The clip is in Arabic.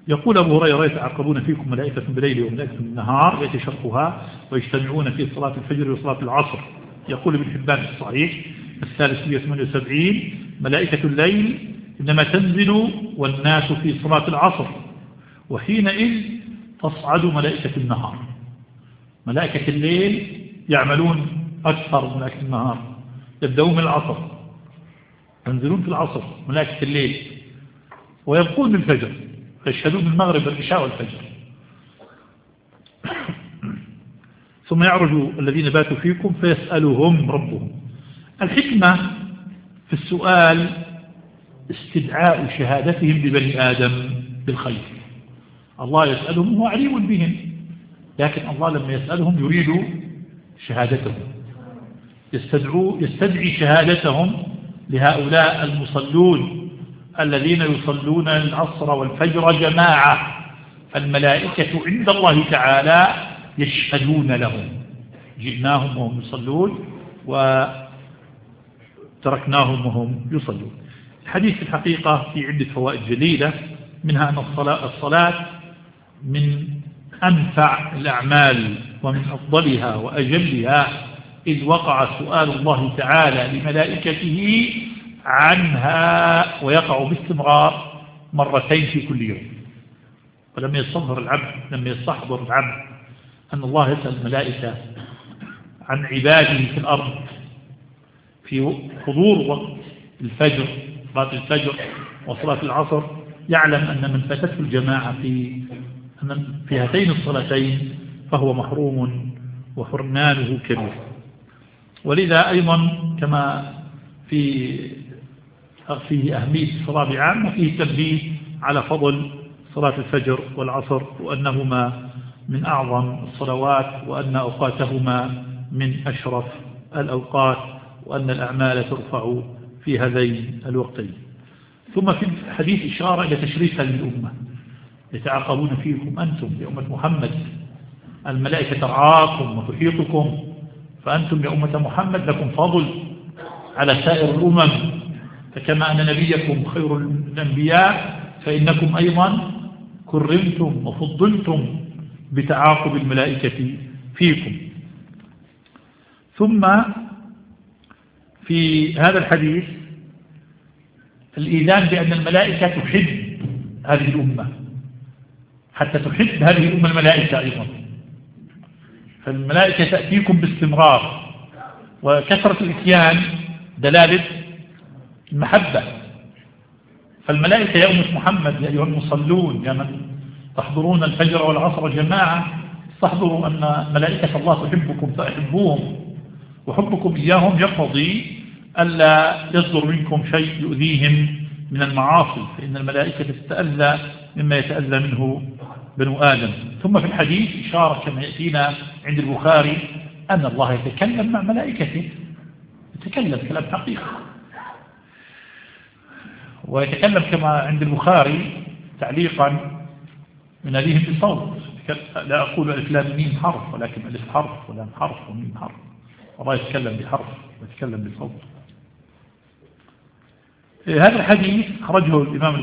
يقول أبو هريرة: يتعاقبون فيكم ملائكة بالليل وملائكة بالنهار يتشرفها ويجتمعون في صلاة الفجر وصلاة العصر. يقول ابن حبان في الصحيح 378: ملائكة الليل إنما تنزل والناس في صلاة العصر، وحينئذ تصعد ملائكة النهار. ملائكة الليل يعملون أكثر من ملائكة النهار، يبدأون من العصر، ينزلون في العصر ملائكة الليل، ويبقون من الفجر، يشهدون المغرب والعشاء والفجر. ثم يعرج الذين باتوا فيكم فيسألهم ربهم. الحكمة في السؤال استدعاء شهادتهم لبني آدم بالخير. الله يسألهم وهو عليم بهم، لكن الله لما يسألهم يريد شهادتهم، يستدعي شهادتهم لهؤلاء المصلون الذين يصلون العصر والفجر جماعة. الملائكة عند الله تعالى يشهدون لهم: جئناهم وهم يصلون وتركناهم وهم يصلون. الحديث في الحقيقة في عدة فوائد جليلة، منها أن الصلاة من أنفع الأعمال ومن أفضلها وأجلها، إذ وقع سؤال الله تعالى لملائكته عنها، ويقع باستمرار مرتين في كل يوم. ولم يستحضر العبد أن الله يسأل الملائكة عن عباده في الأرض في حضور وقت الفجر، صلاة الفجر وصلاة العصر، يعلم أن من فاتته الجماعة في هاتين الصلاتين فهو محروم وحرمانه كبير. ولذا أيضا كما في أهمية الصلاة بعامة، فيه تنبيه على فضل صلاة الفجر والعصر، وأنهما من أعظم الصلوات، وأن أوقاتهما من أشرف الأوقات، وأن الأعمال ترفع في هذين الوقتين. ثم في الحديث إشارة إلى تشريف هذه الأمة: يتعاقبون فيكم أنتم يا أمة محمد، الملائكة ترعاكم وتحيطكم، فأنتم يا أمة محمد لكم فضل على سائر الأمم، فكما أن نبيكم خير الأنبياء فإنكم أيضا كرمتم وفضلتم بتعاقب الملائكة فيكم. ثم في هذا الحديث الإيذان بأن الملائكة تحب هذه الأمة، حتى تحب هذه الأمة الملائكة أيضا، فالملائكة تأتيكم باستمرار، وكثرة الإتيان دلالة المحبة. فالملائكة يا أمة محمد يا أيها المصلون يا من تحضرون الفجر والعصر جماعة، تحضروا أن ملائكة الله تحبكم فأحبوهم، وحبكم إياهم يقتضي ألا يصدر منكم شيء يؤذيهم من المعاصي، فإن الملائكة تتأذى مما يتأذى منه بنو آدم. ثم في الحديث إشارة كما يأتينا عند البخاري أن الله يتكلم مع ملائكته، يتكلم كلام حقيقي، ويتكلم كما عند البخاري تعليقا يناديهم بصوت. لا أقول ألف لام ميم حرف، ولكن ألف حرف ولام حرف وميم حرف، الله يتكلم بحرف ويتكلم بصوت. هذا الحديث خرجه الإمام